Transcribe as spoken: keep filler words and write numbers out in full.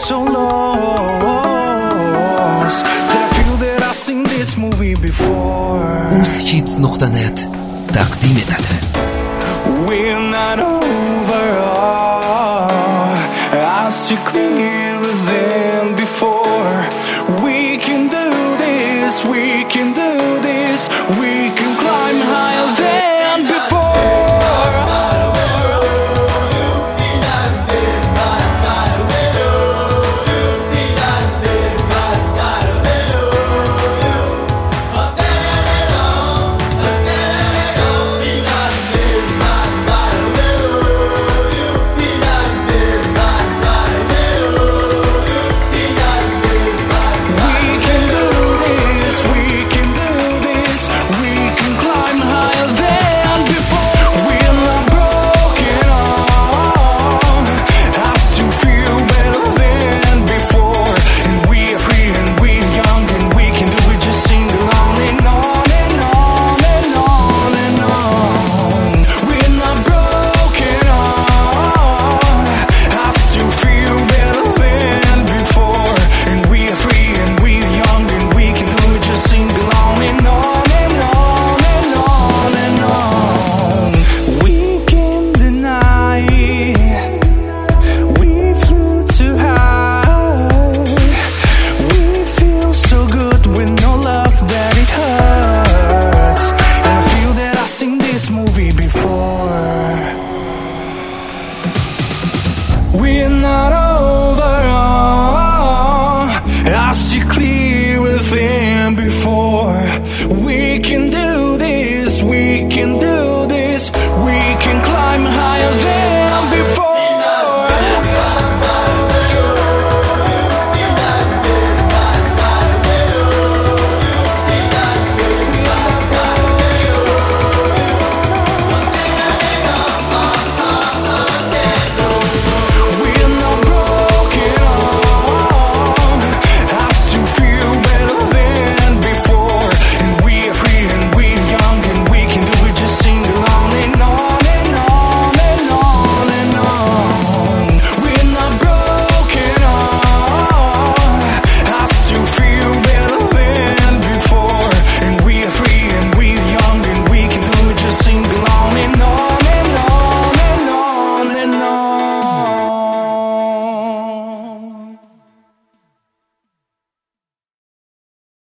so lost that I feel that I've seen this movie before. Узхиц нуқта нет тақдим etadi. We're not over. I see clearer than before. We can do this. We can do this. We can climb higher than before. We're not